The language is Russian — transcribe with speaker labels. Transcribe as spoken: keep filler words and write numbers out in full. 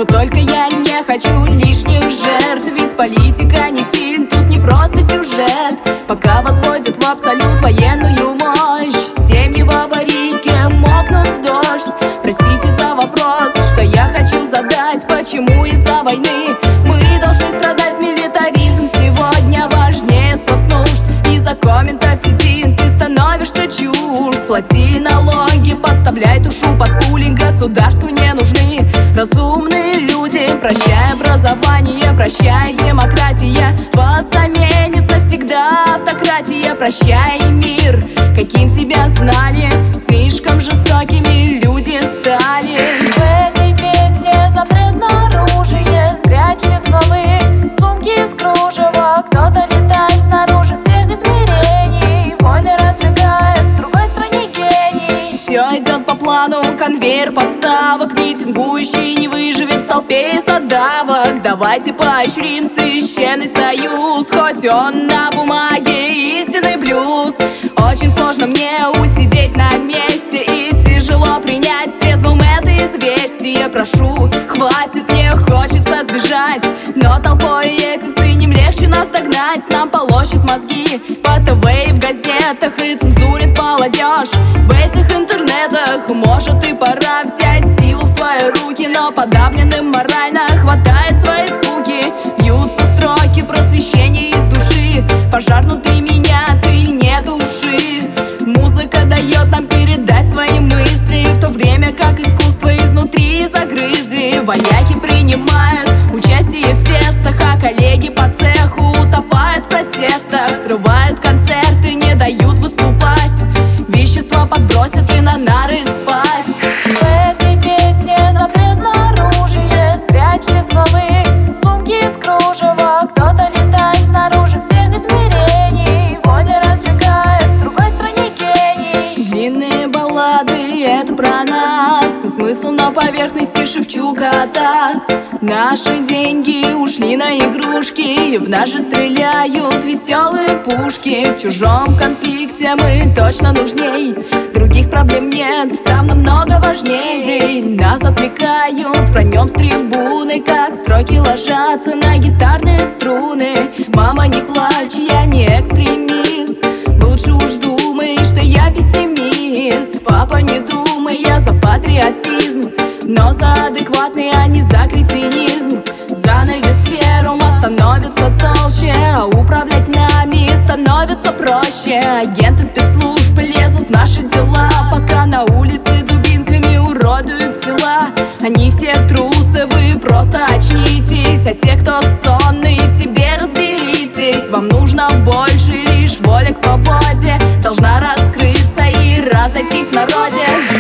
Speaker 1: Вот только я не хочу лишних жертв, ведь политика не фильм, тут не просто сюжет. Пока возводят в абсолют военную мощь, семьи в аварийке мокнут в дождь. Простите за вопрос, что я хочу задать: почему из-за войны мы должны страдать? Милитаризм сегодня важнее соцнужд. Из-за комментов в сети ты становишься чужд. Плати налоги, подставляй душу под пули. Государству не нужны разумные люди. Прощай образование, прощай демократия, вас заменит навсегда автократия. Прощай мир, каким тебя знали, слишком жестокими люди стали.
Speaker 2: В этой песне запрет на оружие, спрячьте стволы, сумки из кружева. Кто-то летает снаружи всех измерений, войны разжигает в другой стране гений.
Speaker 1: Все идет по плану, конвейер подставок. Митингующий не выживет в толпе задавок. Давайте поощрим священный союз, хоть он на бумаге истинный плюс. Очень сложно мне усидеть на месте и тяжело принять трезвым это известие. Прошу, хватит, мне хочется сбежать, но толпой эти свиньям легче нас догнать. Нам полощет мозги по ТВ и в газетах и цензурит молодежь в этих интернетах. Может и пора взять силу в свои руки, но подавленным морально хватает своей скуки. Бьются строки просвещения из души, пожар внутри меня, ты не души. Музыка дает нам передать свои мысли, в то время как искусство изнутри загрызли. Вояки принимают участие в фестах, а коллеги по цеху утопают в протестах. Срывают концерты, не дают выступать, вещества подбросят и на нары спать.
Speaker 2: В этой песне запрет на оружие, спрячьте стволы, сумки из кружева. Кто-то летает снаружи всех измерений, войны разжигает в другой стране гений.
Speaker 1: Длинные баллады — это про нас, и смысл на поверхности Шевчука таз. Наши деньги ушли на игрушки, в нас же стреляют веселые пушки. В чужом конфликте мы точно нужней, других проблем нет, там намного важней. Нас отвлекают враньем с трибуны, как строки ложатся на гитарные струны. Мама, не плачь, я не экстремист, лучше уж думай, что я пессимист. Папа, не думай, я за патриотизм, но за адекватный, а не за кретинизм. Занавес ферума становится толще, а управлять нами становится проще. Агенты спецслужб лезут в наши дела, пока на улице дубинками уродуют тела. Они все трусы, вы просто очнитесь, а те, кто сонный, в себе разберитесь. Вам нужно больше, лишь воля к свободе должна раскрыться и разойтись в народе.